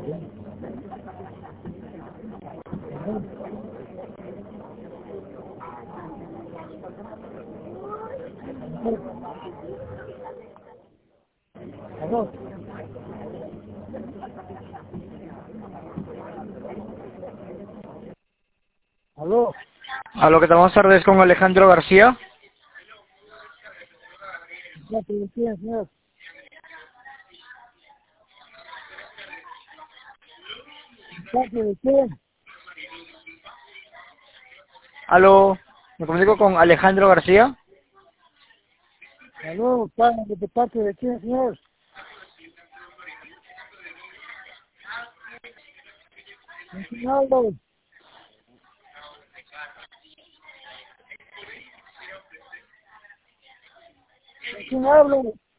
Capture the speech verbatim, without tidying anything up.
Aló. Aló. Aló, ¿qué tal? Buenas tardes con Alejandro García. Ya te decía, señor. Ya te decía. Aló, ¿me comunico con Alejandro García? Aló, padre, ¿de parte de quién, señor? ¿De quién hablo? ¿De quién hablo?